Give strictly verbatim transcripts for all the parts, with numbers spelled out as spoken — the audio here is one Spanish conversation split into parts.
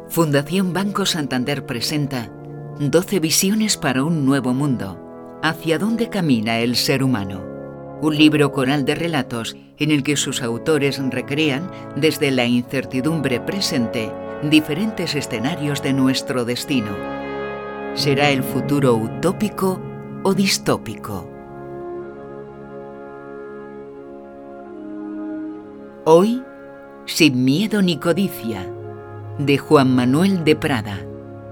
Fundación Banco Santander presenta doce visiones para un nuevo mundo. ¿Hacia dónde camina el ser humano? Un libro coral de relatos en el que sus autores recrean, desde la incertidumbre presente, diferentes escenarios de nuestro destino. ¿Será el futuro utópico o distópico? Hoy, Sin miedo ni codicia, de Juan Manuel de Prada.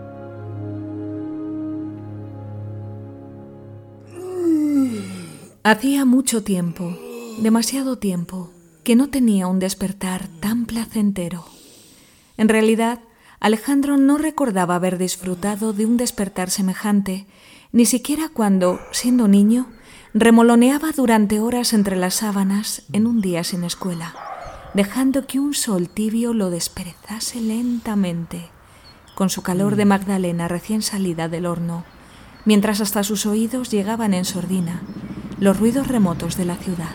Hacía mucho tiempo, demasiado tiempo, que no tenía un despertar tan placentero. En realidad, Alejandro no recordaba haber disfrutado de un despertar semejante, ni siquiera cuando, siendo niño, remoloneaba durante horas entre las sábanas en un día sin escuela, dejando que un sol tibio lo desperezase lentamente, con su calor de magdalena recién salida del horno, mientras hasta sus oídos llegaban en sordina los ruidos remotos de la ciudad.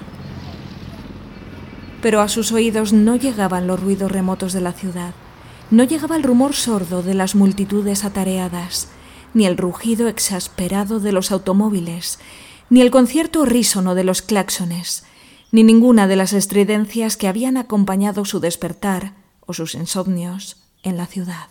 Pero a sus oídos no llegaban los ruidos remotos de la ciudad, no llegaba el rumor sordo de las multitudes atareadas, ni el rugido exasperado de los automóviles, ni el concierto horrísono de los claxones, ni ninguna de las estridencias que habían acompañado su despertar o sus insomnios en la ciudad.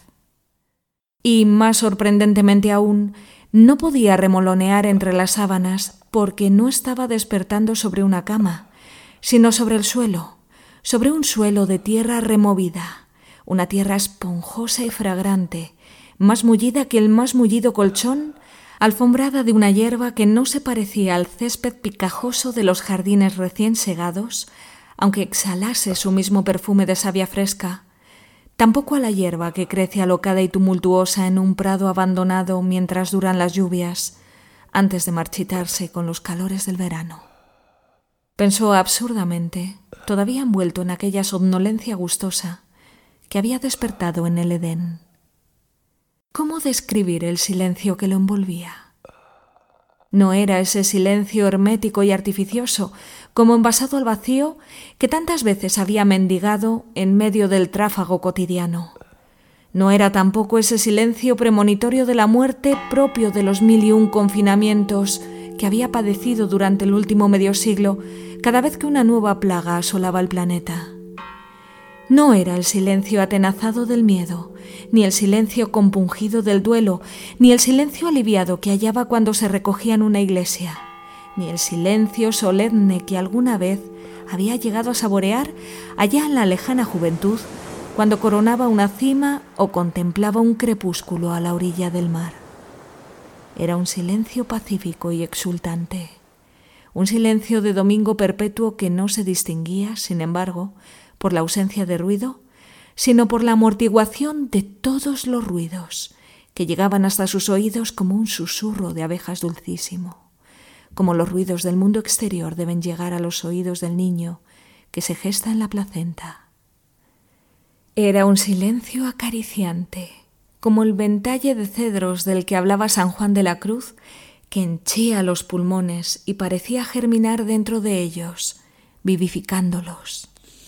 Y, más sorprendentemente aún, no podía remolonear entre las sábanas porque no estaba despertando sobre una cama, sino sobre el suelo, sobre un suelo de tierra removida, una tierra esponjosa y fragrante, más mullida que el más mullido colchón, alfombrada de una hierba que no se parecía al césped picajoso de los jardines recién segados, aunque exhalase su mismo perfume de savia fresca, tampoco a la hierba que crece alocada y tumultuosa en un prado abandonado mientras duran las lluvias, antes de marchitarse con los calores del verano. Pensó absurdamente, todavía envuelto en aquella somnolencia gustosa, que había despertado en el Edén. ¿Cómo describir el silencio que lo envolvía? No era ese silencio hermético y artificioso, como envasado al vacío, que tantas veces había mendigado en medio del tráfago cotidiano. No era tampoco ese silencio premonitorio de la muerte propio de los mil y un confinamientos que había padecido durante el último medio siglo cada vez que una nueva plaga asolaba el planeta. No era el silencio atenazado del miedo, ni el silencio compungido del duelo, ni el silencio aliviado que hallaba cuando se recogía en una iglesia, ni el silencio solemne que alguna vez había llegado a saborear allá en la lejana juventud, cuando coronaba una cima o contemplaba un crepúsculo a la orilla del mar. Era un silencio pacífico y exultante, un silencio de domingo perpetuo que no se distinguía, sin embargo, por la ausencia de ruido, sino por la amortiguación de todos los ruidos, que llegaban hasta sus oídos como un susurro de abejas dulcísimo, como los ruidos del mundo exterior deben llegar a los oídos del niño que se gesta en la placenta. Era un silencio acariciante, como el ventalle de cedros del que hablaba San Juan de la Cruz, que henchía los pulmones y parecía germinar dentro de ellos, vivificándolos.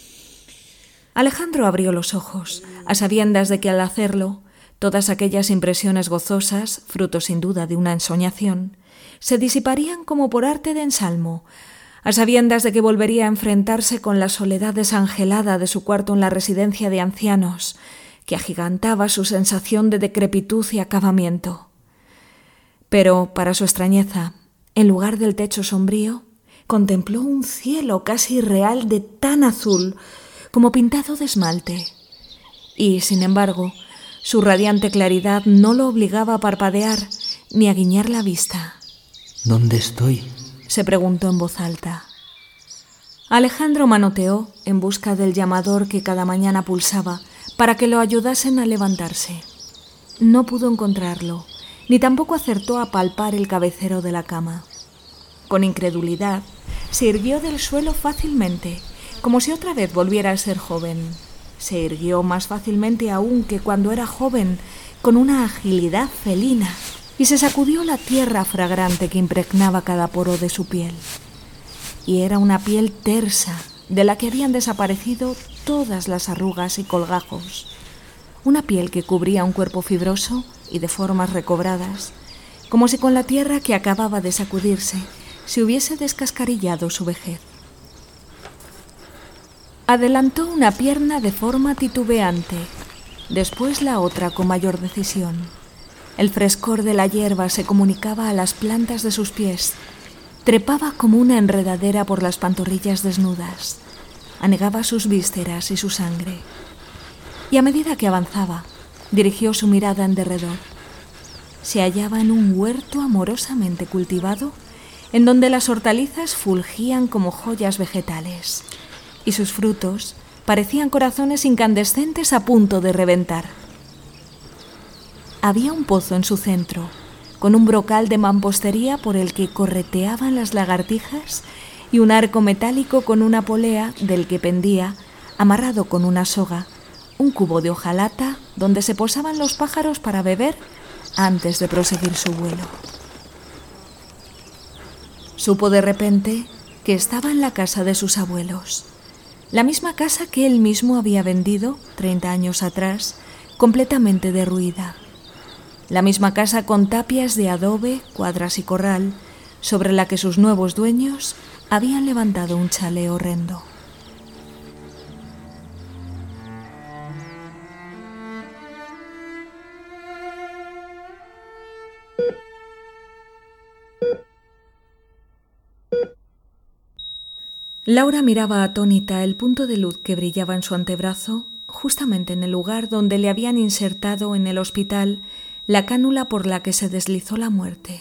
Alejandro abrió los ojos, a sabiendas de que al hacerlo, todas aquellas impresiones gozosas, fruto sin duda de una ensoñación, se disiparían como por arte de ensalmo, a sabiendas de que volvería a enfrentarse con la soledad desangelada de su cuarto en la residencia de ancianos, que agigantaba su sensación de decrepitud y acabamiento. Pero, para su extrañeza, en lugar del techo sombrío, contempló un cielo casi irreal de tan azul como pintado de esmalte, y, sin embargo, su radiante claridad no lo obligaba a parpadear ni a guiñar la vista. ¿Dónde estoy?, se preguntó en voz alta. Alejandro manoteó en busca del llamador que cada mañana pulsaba para que lo ayudasen a levantarse. No pudo encontrarlo, ni tampoco acertó a palpar el cabecero de la cama. Con incredulidad, se irguió del suelo fácilmente, como si otra vez volviera a ser joven. Se irguió más fácilmente aún que cuando era joven, con una agilidad felina, y se sacudió la tierra fragrante que impregnaba cada poro de su piel. Y era una piel tersa, de la que habían desaparecido todas las arrugas y colgajos. una piel que cubría un cuerpo fibroso y de formas recobradas, como si con la tierra que acababa de sacudirse se hubiese descascarillado su vejez. Adelantó una pierna de forma titubeante, después la otra con mayor decisión. El frescor de la hierba se comunicaba a las plantas de sus pies, trepaba como una enredadera por las pantorrillas desnudas, anegaba sus vísceras y su sangre. Y a medida que avanzaba, dirigió su mirada en derredor. Se hallaba en un huerto amorosamente cultivado, en donde las hortalizas fulgían como joyas vegetales, y sus frutos parecían corazones incandescentes a punto de reventar. Había un pozo en su centro, con un brocal de mampostería por el que correteaban las lagartijas y un arco metálico con una polea del que pendía, amarrado con una soga, un cubo de hojalata donde se posaban los pájaros para beber antes de proseguir su vuelo. Supo de repente que estaba en la casa de sus abuelos, la misma casa que él mismo había vendido treinta años atrás, completamente derruida. La misma casa con tapias de adobe, cuadras y corral, sobre la que sus nuevos dueños habían levantado un chalet horrendo. Laura miraba atónita el punto de luz que brillaba en su antebrazo, justamente en el lugar donde le habían insertado en el hospital la cánula por la que se deslizó la muerte.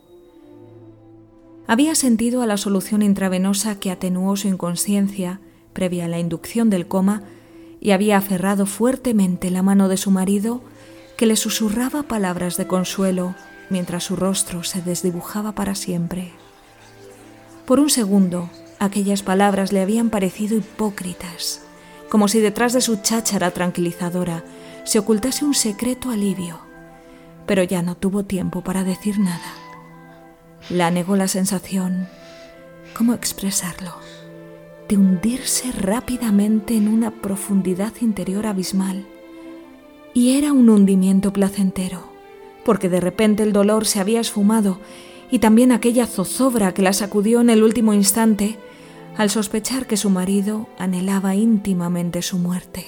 Había sentido a la solución intravenosa que atenuó su inconsciencia, previa a la inducción del coma, y había aferrado fuertemente la mano de su marido, que le susurraba palabras de consuelo mientras su rostro se desdibujaba para siempre. Por un segundo, aquellas palabras le habían parecido hipócritas, como si detrás de su cháchara tranquilizadora se ocultase un secreto alivio, pero ya no tuvo tiempo para decir nada. La anegó la sensación, ¿cómo expresarlo?, de hundirse rápidamente en una profundidad interior abismal. Y era un hundimiento placentero, porque de repente el dolor se había esfumado y también aquella zozobra que la sacudió en el último instante al sospechar que su marido anhelaba íntimamente su muerte.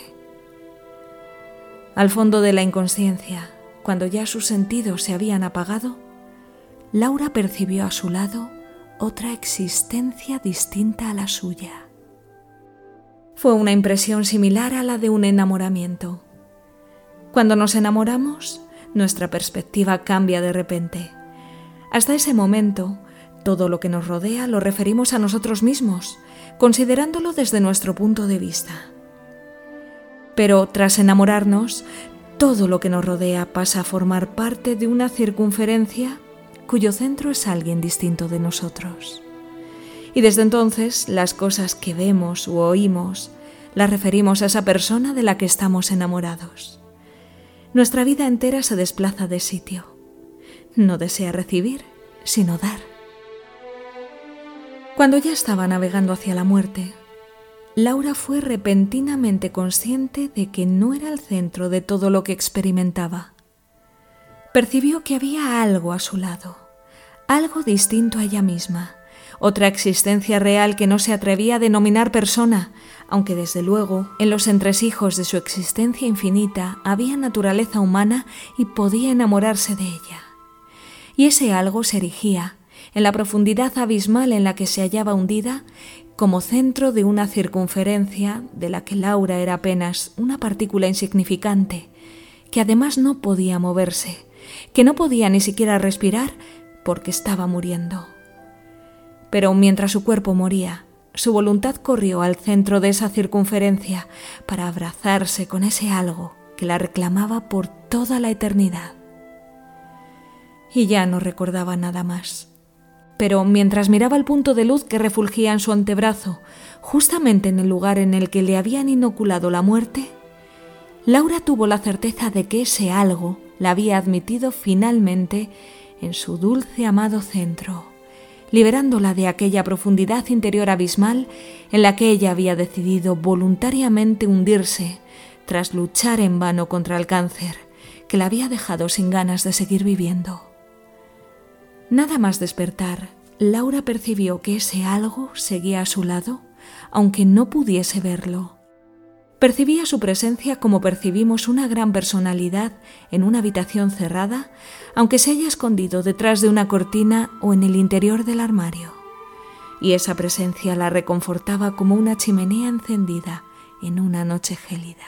Al fondo de la inconsciencia, cuando ya sus sentidos se habían apagado, Laura percibió a su lado otra existencia distinta a la suya. Fue una impresión similar a la de un enamoramiento. Cuando nos enamoramos, nuestra perspectiva cambia de repente. Hasta ese momento, todo lo que nos rodea lo referimos a nosotros mismos, considerándolo desde nuestro punto de vista. Pero tras enamorarnos, todo lo que nos rodea pasa a formar parte de una circunferencia cuyo centro es alguien distinto de nosotros. Y desde entonces, las cosas que vemos u oímos las referimos a esa persona de la que estamos enamorados. Nuestra vida entera se desplaza de sitio. No desea recibir, sino dar. Cuando ya estaba navegando hacia la muerte, Laura fue repentinamente consciente de que no era el centro de todo lo que experimentaba. Percibió que había algo a su lado, algo distinto a ella misma, otra existencia real que no se atrevía a denominar persona, aunque desde luego en los entresijos de su existencia infinita había naturaleza humana y podía enamorarse de ella. Y ese algo se erigía, en la profundidad abismal en la que se hallaba hundida, como centro de una circunferencia de la que Laura era apenas una partícula insignificante, que además no podía moverse, que no podía ni siquiera respirar porque estaba muriendo. Pero mientras su cuerpo moría, su voluntad corrió al centro de esa circunferencia para abrazarse con ese algo que la reclamaba por toda la eternidad. Y ya no recordaba nada más. Pero mientras miraba el punto de luz que refulgía en su antebrazo, justamente en el lugar en el que le habían inoculado la muerte, Laura tuvo la certeza de que ese algo la había admitido finalmente en su dulce amado centro, liberándola de aquella profundidad interior abismal en la que ella había decidido voluntariamente hundirse tras luchar en vano contra el cáncer, que la había dejado sin ganas de seguir viviendo. Nada más despertar, Laura percibió que ese algo seguía a su lado, aunque no pudiese verlo. Percibía su presencia como percibimos una gran personalidad en una habitación cerrada, aunque se haya escondido detrás de una cortina o en el interior del armario. Y esa presencia la reconfortaba como una chimenea encendida en una noche gélida.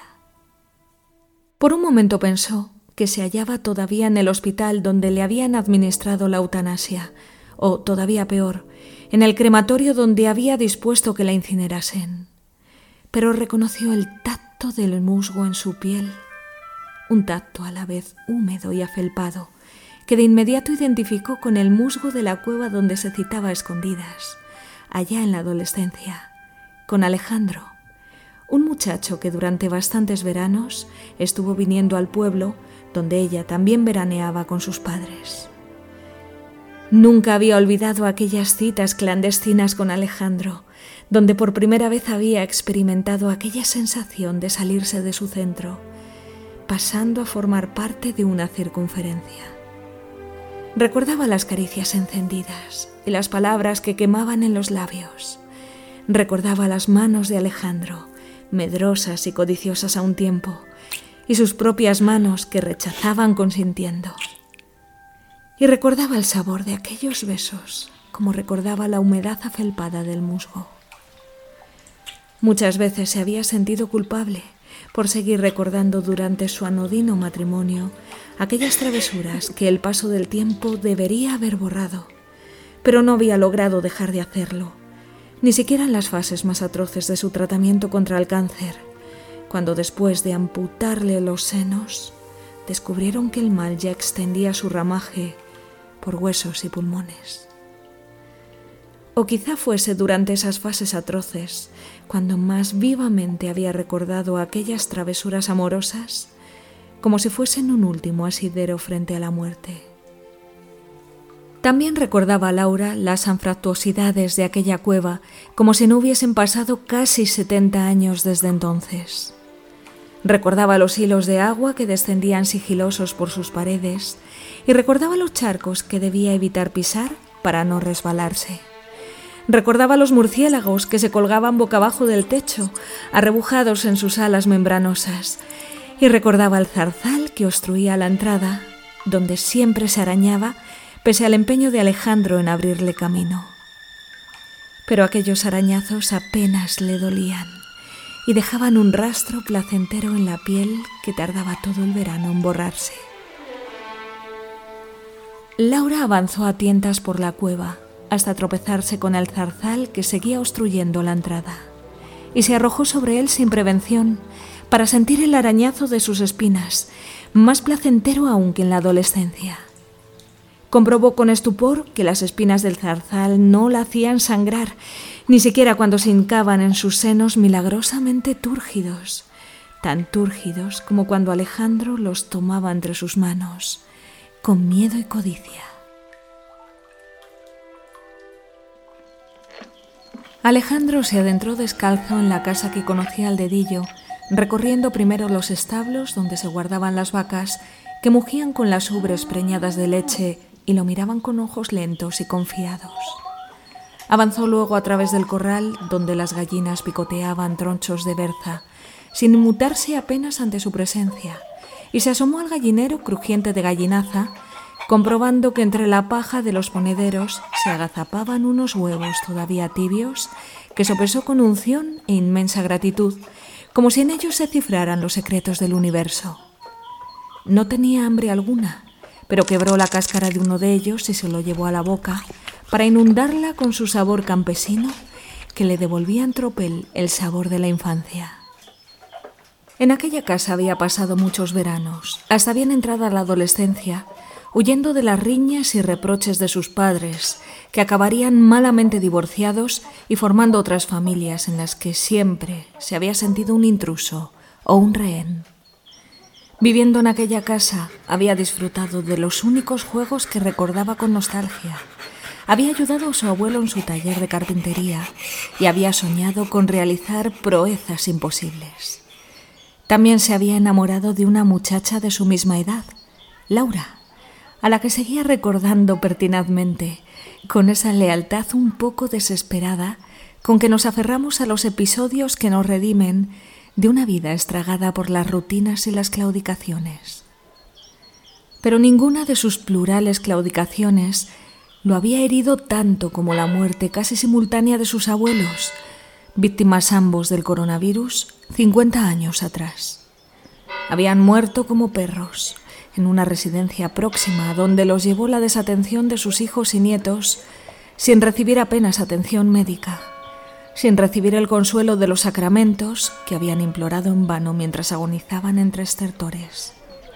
Por un momento pensó que se hallaba todavía en el hospital donde le habían administrado la eutanasia, o todavía peor, en el crematorio donde había dispuesto que la incinerasen. Pero reconoció el tacto del musgo en su piel, un tacto a la vez húmedo y afelpado, que de inmediato identificó con el musgo de la cueva donde se citaba a escondidas, allá en la adolescencia, con Alejandro, un muchacho que durante bastantes veranos estuvo viniendo al pueblo donde ella también veraneaba con sus padres. Nunca había olvidado aquellas citas clandestinas con Alejandro, donde por primera vez había experimentado aquella sensación de salirse de su centro, pasando a formar parte de una circunferencia. Recordaba las caricias encendidas y las palabras que quemaban en los labios. Recordaba las manos de Alejandro, medrosas y codiciosas a un tiempo, y sus propias manos que rechazaban consintiendo. Y recordaba el sabor de aquellos besos, como recordaba la humedad afelpada del musgo. Muchas veces se había sentido culpable por seguir recordando durante su anodino matrimonio aquellas travesuras que el paso del tiempo debería haber borrado, pero no había logrado dejar de hacerlo, ni siquiera en las fases más atroces de su tratamiento contra el cáncer, cuando después de amputarle los senos, descubrieron que el mal ya extendía su ramaje por huesos y pulmones. O quizá fuese durante esas fases atroces, cuando más vivamente había recordado aquellas travesuras amorosas, como si fuesen un último asidero frente a la muerte. También recordaba a Laura las anfractuosidades de aquella cueva, como si no hubiesen pasado casi setenta años desde entonces. Recordaba los hilos de agua que descendían sigilosos por sus paredes y recordaba los charcos que debía evitar pisar para no resbalarse. Recordaba los murciélagos que se colgaban boca abajo del techo, arrebujados en sus alas membranosas, y recordaba el zarzal que obstruía la entrada, donde siempre se arañaba, pese al empeño de Alejandro en abrirle camino. Pero aquellos arañazos apenas le dolían y dejaban un rastro placentero en la piel que tardaba todo el verano en borrarse. Laura avanzó a tientas por la cueva, hasta tropezarse con el zarzal que seguía obstruyendo la entrada, y se arrojó sobre él sin prevención para sentir el arañazo de sus espinas, más placentero aún que en la adolescencia. Comprobó con estupor que las espinas del zarzal no la hacían sangrar, ni siquiera cuando se hincaban en sus senos milagrosamente túrgidos, tan túrgidos como cuando Alejandro los tomaba entre sus manos, con miedo y codicia. Alejandro se adentró descalzo en la casa que conocía al dedillo, recorriendo primero los establos donde se guardaban las vacas, que mugían con las ubres preñadas de leche y lo miraban con ojos lentos y confiados. Avanzó luego a través del corral, donde las gallinas picoteaban tronchos de berza, sin inmutarse apenas ante su presencia, y se asomó al gallinero crujiente de gallinaza, comprobando que entre la paja de los ponederos se agazapaban unos huevos todavía tibios, que sopesó con unción e inmensa gratitud, como si en ellos se cifraran los secretos del universo. No tenía hambre alguna, pero quebró la cáscara de uno de ellos y se lo llevó a la boca para inundarla con su sabor campesino que le devolvía en tropel el sabor de la infancia. En aquella casa había pasado muchos veranos, hasta bien entrada la adolescencia, huyendo de las riñas y reproches de sus padres, que acabarían malamente divorciados y formando otras familias en las que siempre se había sentido un intruso o un rehén. Viviendo en aquella casa, había disfrutado de los únicos juegos que recordaba con nostalgia. Había ayudado a su abuelo en su taller de carpintería y había soñado con realizar proezas imposibles. También se había enamorado de una muchacha de su misma edad, Laura, a la que seguía recordando pertinazmente, con esa lealtad un poco desesperada con que nos aferramos a los episodios que nos redimen de una vida estragada por las rutinas y las claudicaciones. Pero ninguna de sus plurales claudicaciones lo había herido tanto como la muerte casi simultánea de sus abuelos, víctimas ambos del coronavirus cincuenta años atrás. Habían muerto como perros en una residencia próxima donde los llevó la desatención de sus hijos y nietos sin recibir apenas atención médica, sin recibir el consuelo de los sacramentos que habían implorado en vano mientras agonizaban entre estertores.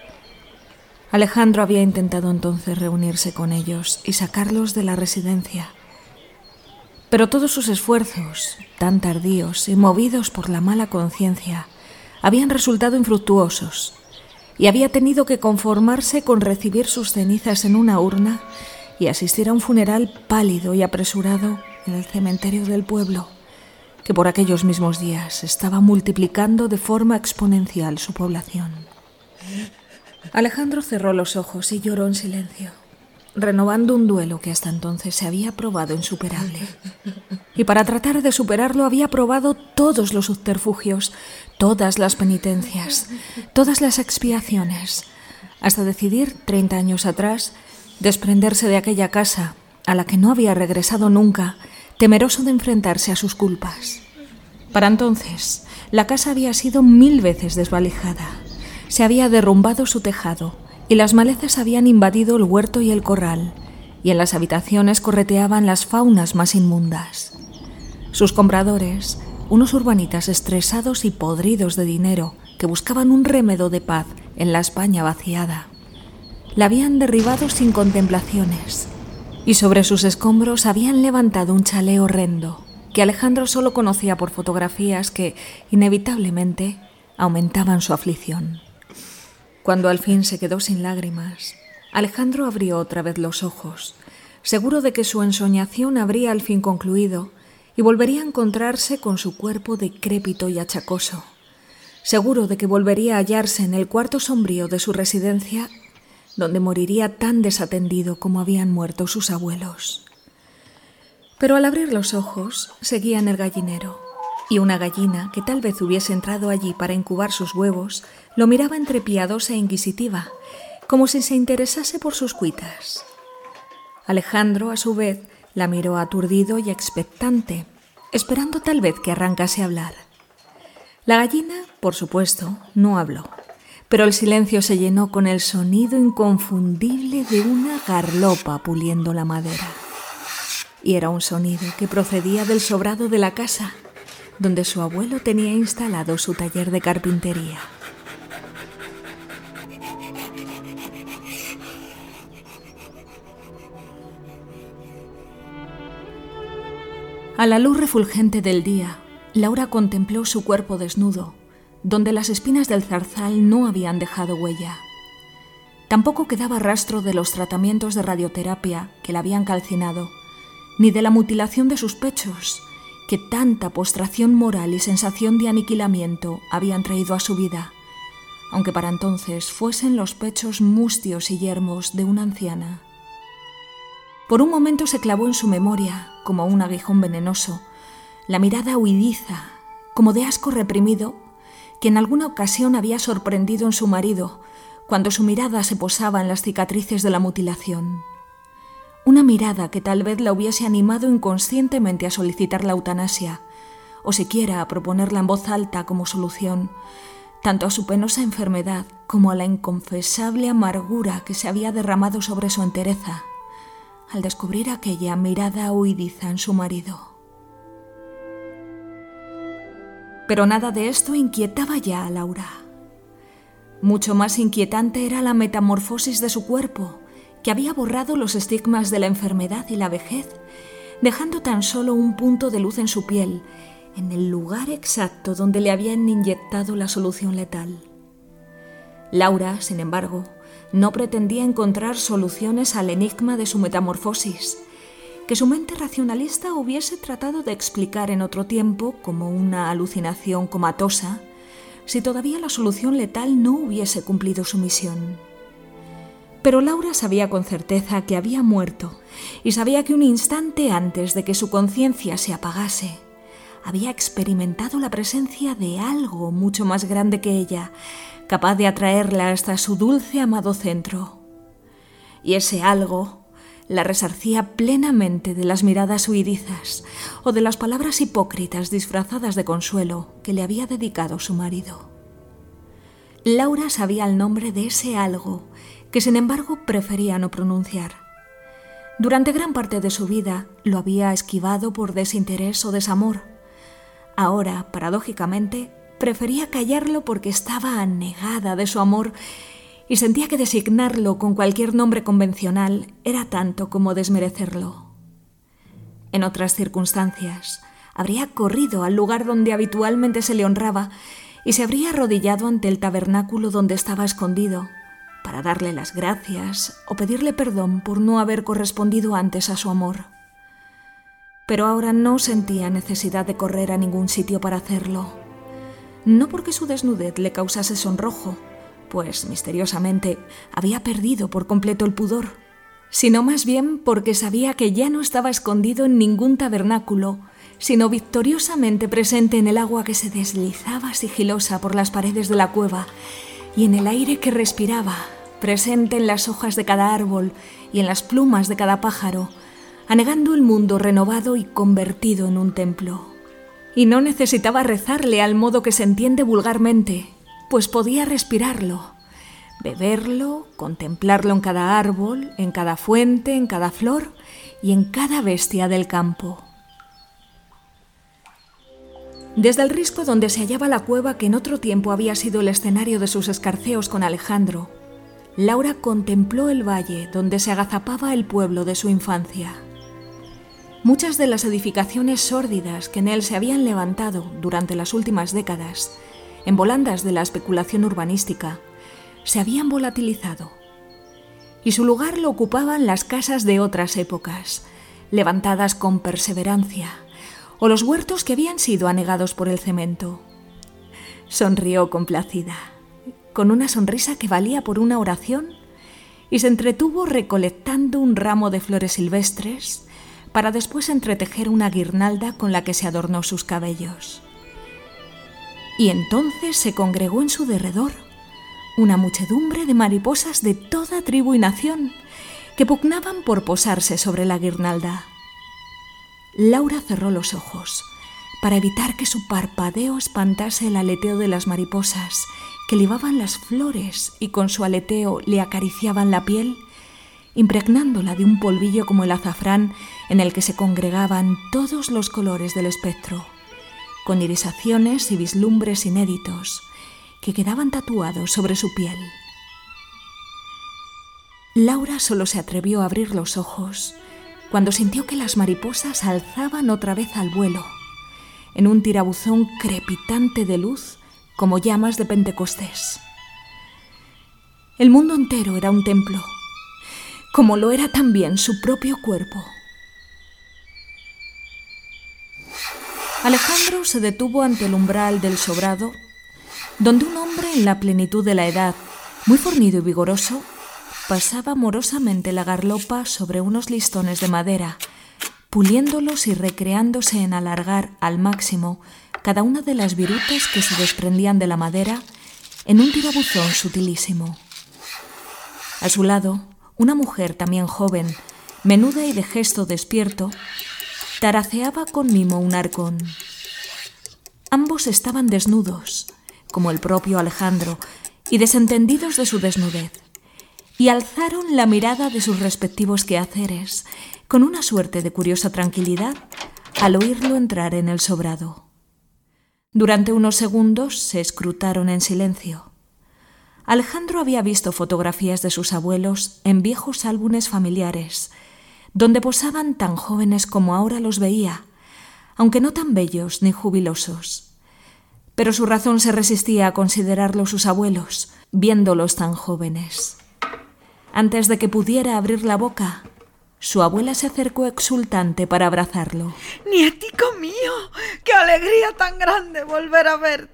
Alejandro había intentado entonces reunirse con ellos y sacarlos de la residencia, pero todos sus esfuerzos, tan tardíos y movidos por la mala conciencia, habían resultado infructuosos y había tenido que conformarse con recibir sus cenizas en una urna y asistir a un funeral pálido y apresurado en el cementerio del pueblo, que por aquellos mismos días estaba multiplicando de forma exponencial su población. Alejandro cerró los ojos y lloró en silencio, renovando un duelo que hasta entonces se había probado insuperable. Y para tratar de superarlo había probado todos los subterfugios, todas las penitencias, todas las expiaciones, hasta decidir, treinta años atrás, desprenderse de aquella casa a la que no había regresado nunca, temeroso de enfrentarse a sus culpas. Para entonces, la casa había sido mil veces desvalijada. Se había derrumbado su tejado y las malezas habían invadido el huerto y el corral, y en las habitaciones correteaban las faunas más inmundas. Sus compradores, unos urbanitas estresados y podridos de dinero que buscaban un remedo de paz en la España vaciada, la habían derribado sin contemplaciones, y sobre sus escombros habían levantado un chalet horrendo que Alejandro solo conocía por fotografías que, inevitablemente, aumentaban su aflicción. Cuando al fin se quedó sin lágrimas, Alejandro abrió otra vez los ojos, seguro de que su ensoñación habría al fin concluido y volvería a encontrarse con su cuerpo decrépito y achacoso, seguro de que volvería a hallarse en el cuarto sombrío de su residencia, donde moriría tan desatendido como habían muerto sus abuelos. Pero al abrir los ojos, seguía en el gallinero, y una gallina, que tal vez hubiese entrado allí para incubar sus huevos, lo miraba entre piadosa e inquisitiva, como si se interesase por sus cuitas. Alejandro, a su vez, la miró aturdido y expectante, esperando tal vez que arrancase a hablar. La gallina, por supuesto, no habló, pero el silencio se llenó con el sonido inconfundible de una garlopa puliendo la madera. Y era un sonido que procedía del sobrado de la casa, donde su abuelo tenía instalado su taller de carpintería. A la luz refulgente del día, Laura contempló su cuerpo desnudo, donde las espinas del zarzal no habían dejado huella. Tampoco quedaba rastro de los tratamientos de radioterapia que la habían calcinado, ni de la mutilación de sus pechos, que tanta postración moral y sensación de aniquilamiento habían traído a su vida, aunque para entonces fuesen los pechos mustios y yermos de una anciana. Por un momento se clavó en su memoria, como un aguijón venenoso, la mirada huidiza, como de asco reprimido, que en alguna ocasión había sorprendido en su marido, cuando su mirada se posaba en las cicatrices de la mutilación. Una mirada que tal vez la hubiese animado inconscientemente a solicitar la eutanasia, o siquiera a proponerla en voz alta como solución, tanto a su penosa enfermedad como a la inconfesable amargura que se había derramado sobre su entereza, al descubrir aquella mirada huidiza en su marido. Pero nada de esto inquietaba ya a Laura. Mucho más inquietante era la metamorfosis de su cuerpo, que había borrado los estigmas de la enfermedad y la vejez, dejando tan solo un punto de luz en su piel, en el lugar exacto donde le habían inyectado la solución letal. Laura, sin embargo, no pretendía encontrar soluciones al enigma de su metamorfosis, que su mente racionalista hubiese tratado de explicar en otro tiempo como una alucinación comatosa, si todavía la solución letal no hubiese cumplido su misión. Pero Laura sabía con certeza que había muerto y sabía que un instante antes de que su conciencia se apagase, había experimentado la presencia de algo mucho más grande que ella, capaz de atraerla hasta su dulce amado centro. Y ese algo la resarcía plenamente de las miradas huidizas o de las palabras hipócritas disfrazadas de consuelo que le había dedicado su marido. Laura sabía el nombre de ese algo que sin embargo prefería no pronunciar. Durante gran parte de su vida lo había esquivado por desinterés o desamor. Ahora, paradójicamente, prefería callarlo porque estaba anegada de su amor y sentía que designarlo con cualquier nombre convencional era tanto como desmerecerlo. En otras circunstancias, habría corrido al lugar donde habitualmente se le honraba y se habría arrodillado ante el tabernáculo donde estaba escondido, para darle las gracias o pedirle perdón por no haber correspondido antes a su amor. Pero ahora no sentía necesidad de correr a ningún sitio para hacerlo. No porque su desnudez le causase sonrojo, pues misteriosamente había perdido por completo el pudor, sino más bien porque sabía que ya no estaba escondido en ningún tabernáculo, sino victoriosamente presente en el agua que se deslizaba sigilosa por las paredes de la cueva y en el aire que respiraba, presente en las hojas de cada árbol y en las plumas de cada pájaro, anegando el mundo renovado y convertido en un templo. Y no necesitaba rezarle al modo que se entiende vulgarmente, pues podía respirarlo, beberlo, contemplarlo en cada árbol, en cada fuente, en cada flor y en cada bestia del campo. Desde el risco donde se hallaba la cueva que en otro tiempo había sido el escenario de sus escarceos con Alejandro, Laura contempló el valle donde se agazapaba el pueblo de su infancia. Muchas de las edificaciones sórdidas que en él se habían levantado durante las últimas décadas, en volandas de la especulación urbanística, se habían volatilizado, y su lugar lo ocupaban las casas de otras épocas, levantadas con perseverancia, o los huertos que habían sido anegados por el cemento. Sonrió complacida, con una sonrisa que valía por una oración, y se entretuvo recolectando un ramo de flores silvestres para después entretejer una guirnalda con la que se adornó sus cabellos. Y entonces se congregó en su derredor una muchedumbre de mariposas de toda tribu y nación que pugnaban por posarse sobre la guirnalda. Laura cerró los ojos para evitar que su parpadeo espantase el aleteo de las mariposas que libaban las flores y con su aleteo le acariciaban la piel, impregnándola de un polvillo como el azafrán en el que se congregaban todos los colores del espectro, con irisaciones y vislumbres inéditos que quedaban tatuados sobre su piel. Laura solo se atrevió a abrir los ojos cuando sintió que las mariposas alzaban otra vez al vuelo, en un tirabuzón crepitante de luz como llamas de Pentecostés. El mundo entero era un templo, como lo era también su propio cuerpo. Alejandro se detuvo ante el umbral del sobrado, donde un hombre en la plenitud de la edad, muy fornido y vigoroso, pasaba amorosamente la garlopa sobre unos listones de madera, puliéndolos y recreándose en alargar al máximo cada una de las virutas que se desprendían de la madera en un tirabuzón sutilísimo. A su lado, una mujer también joven, menuda y de gesto despierto, taraceaba con mimo un arcón. Ambos estaban desnudos, como el propio Alejandro, y desentendidos de su desnudez, y alzaron la mirada de sus respectivos quehaceres, con una suerte de curiosa tranquilidad, al oírlo entrar en el sobrado. Durante unos segundos se escrutaron en silencio. Alejandro había visto fotografías de sus abuelos en viejos álbumes familiares, donde posaban tan jóvenes como ahora los veía, aunque no tan bellos ni jubilosos. Pero su razón se resistía a considerarlos sus abuelos, viéndolos tan jóvenes. Antes de que pudiera abrir la boca, su abuela se acercó exultante para abrazarlo. ¡Nietico mío! ¡Qué alegría tan grande volver a verte!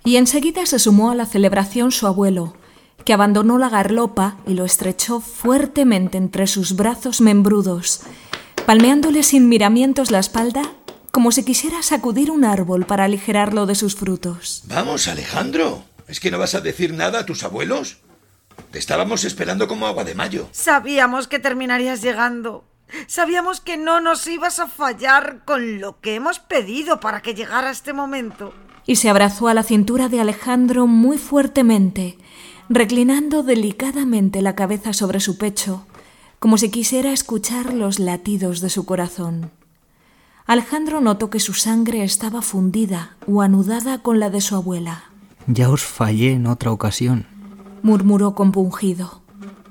Y enseguida se sumó a la celebración su abuelo, que abandonó la garlopa y lo estrechó fuertemente entre sus brazos membrudos, palmeándole sin miramientos la espalda, como si quisiera sacudir un árbol para aligerarlo de sus frutos. Vamos, Alejandro, ¿es que no vas a decir nada a tus abuelos? Te estábamos esperando como agua de mayo. Sabíamos que terminarías llegando. Sabíamos que no nos ibas a fallar con lo que hemos pedido para que llegara este momento. Y se abrazó a la cintura de Alejandro muy fuertemente, reclinando delicadamente la cabeza sobre su pecho, como si quisiera escuchar los latidos de su corazón. Alejandro notó que su sangre estaba fundida o anudada con la de su abuela. Ya os fallé en otra ocasión, murmuró compungido.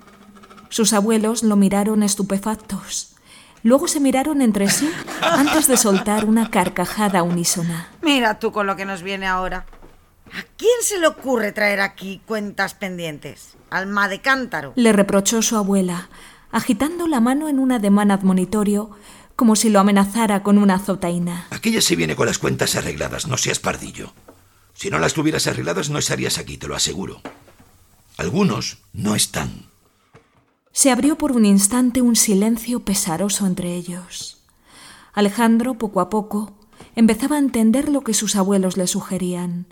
Sus abuelos lo miraron estupefactos. Luego se miraron entre sí antes de soltar una carcajada unísona. Mira tú con lo que nos viene ahora. ¿A quién se le ocurre traer aquí cuentas pendientes? Alma de cántaro. Le reprochó su abuela, agitando la mano en un ademán admonitorio, como si lo amenazara con una azotaina. Aquella se viene con las cuentas arregladas, no seas pardillo. Si no las tuvieras arregladas no estarías aquí, te lo aseguro. Algunos no están. Se abrió por un instante un silencio pesaroso entre ellos. Alejandro, poco a poco, empezaba a entender lo que sus abuelos le sugerían.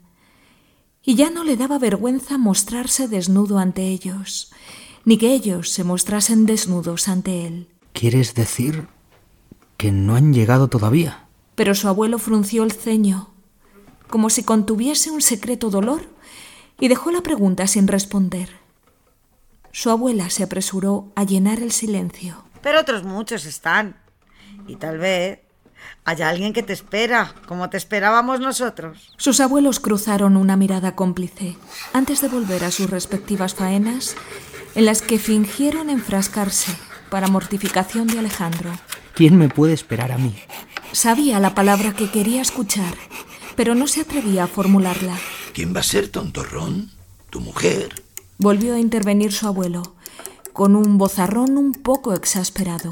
Y ya no le daba vergüenza mostrarse desnudo ante ellos, ni que ellos se mostrasen desnudos ante él. ¿Quieres decir que no han llegado todavía? Pero su abuelo frunció el ceño, como si contuviese un secreto dolor, y dejó la pregunta sin responder. Su abuela se apresuró a llenar el silencio. Pero otros muchos están. Y tal vez haya alguien que te espera, como te esperábamos nosotros. Sus abuelos cruzaron una mirada cómplice antes de volver a sus respectivas faenas, en las que fingieron enfrascarse para mortificación de Alejandro. ¿Quién me puede esperar a mí? Sabía la palabra que quería escuchar, pero no se atrevía a formularla. ¿Quién va a ser, tontorrón? ¿Tu mujer? Volvió a intervenir su abuelo, con un vozarrón un poco exasperado.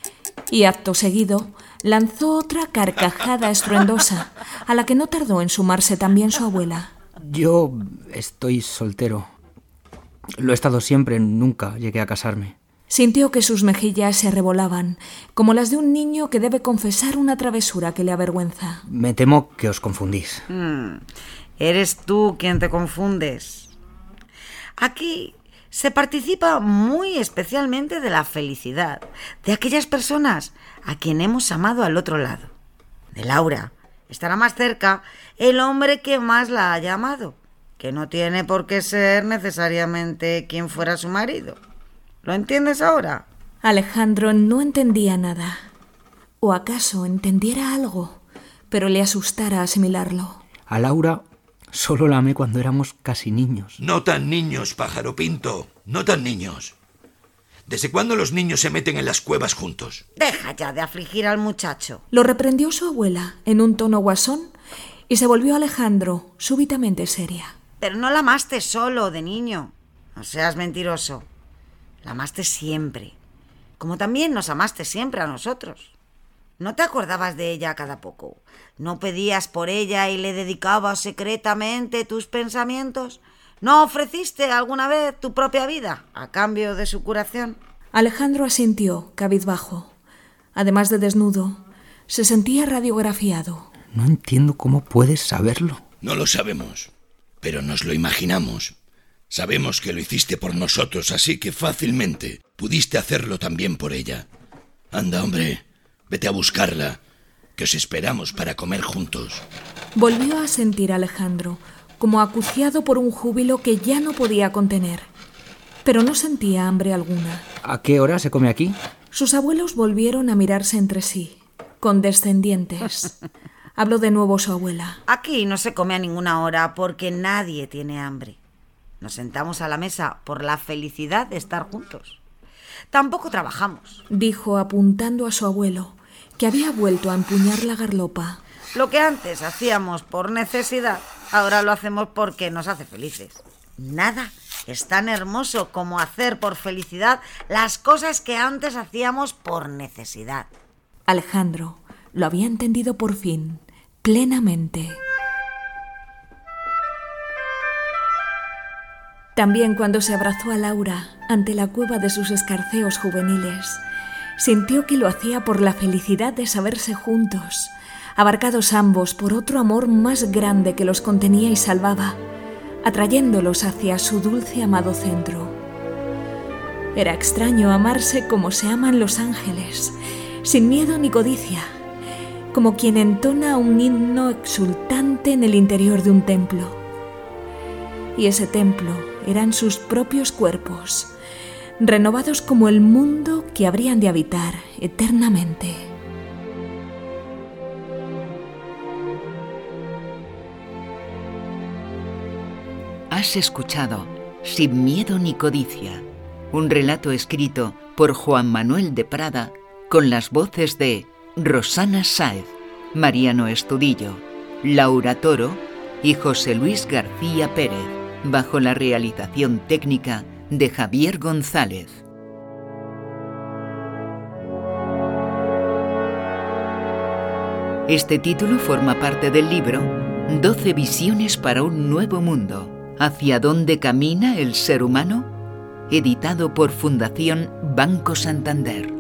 Y acto seguido lanzó otra carcajada estruendosa, a la que no tardó en sumarse también su abuela. Yo estoy soltero. Lo he estado siempre, nunca llegué a casarme. Sintió que sus mejillas se arrebolaban, como las de un niño que debe confesar una travesura que le avergüenza. Me temo que os confundís. Mm, eres tú quien te confundes. Aquí se participa muy especialmente de la felicidad de aquellas personas a quien hemos amado al otro lado. De Laura estará más cerca el hombre que más la haya amado, que no tiene por qué ser necesariamente quien fuera su marido. ¿Lo entiendes ahora? Alejandro no entendía nada. O acaso entendiera algo, pero le asustara asimilarlo. A Laura solo la amé cuando éramos casi niños. No tan niños, pájaro pinto. No tan niños. ¿Desde cuándo los niños se meten en las cuevas juntos? Deja ya de afligir al muchacho. Lo reprendió su abuela en un tono guasón y se volvió Alejandro súbitamente seria. Pero no la amaste solo de niño. No seas mentiroso. La amaste siempre. Como también nos amaste siempre a nosotros. ¿No te acordabas de ella cada poco? ¿No pedías por ella y le dedicabas secretamente tus pensamientos? ¿No ofreciste alguna vez tu propia vida a cambio de su curación? Alejandro asintió, cabizbajo. Además de desnudo, se sentía radiografiado. No entiendo cómo puedes saberlo. No lo sabemos, pero nos lo imaginamos. Sabemos que lo hiciste por nosotros, así que fácilmente pudiste hacerlo también por ella. Anda, hombre, vete a buscarla, que os esperamos para comer juntos. Volvió a sentir Alejandro, como acuciado por un júbilo que ya no podía contener. Pero no sentía hambre alguna. ¿A qué hora se come aquí? Sus abuelos volvieron a mirarse entre sí, condescendientes. Habló de nuevo su abuela. Aquí no se come a ninguna hora porque nadie tiene hambre. Nos sentamos a la mesa por la felicidad de estar juntos. Tampoco trabajamos, dijo apuntando a su abuelo, que había vuelto a empuñar la garlopa. Lo que antes hacíamos por necesidad, ahora lo hacemos porque nos hace felices. Nada es tan hermoso como hacer por felicidad las cosas que antes hacíamos por necesidad. Alejandro lo había entendido por fin, plenamente. También cuando se abrazó a Laura ante la cueva de sus escarceos juveniles, sintió que lo hacía por la felicidad de saberse juntos, abarcados ambos por otro amor más grande que los contenía y salvaba, atrayéndolos hacia su dulce amado centro. Era extraño amarse como se aman los ángeles, sin miedo ni codicia, como quien entona un himno exultante en el interior de un templo. Y ese templo eran sus propios cuerpos, renovados como el mundo que habrían de habitar eternamente. Has escuchado Sin miedo ni codicia, un relato escrito por Juan Manuel de Prada con las voces de Rosana Sáez, Mariano Estudillo, Laura Toro y José Luis García Pérez, bajo la realización técnica de Javier González. Este título forma parte del libro doce visiones para un nuevo mundo. ¿Hacia dónde camina el ser humano? Editado por Fundación Banco Santander.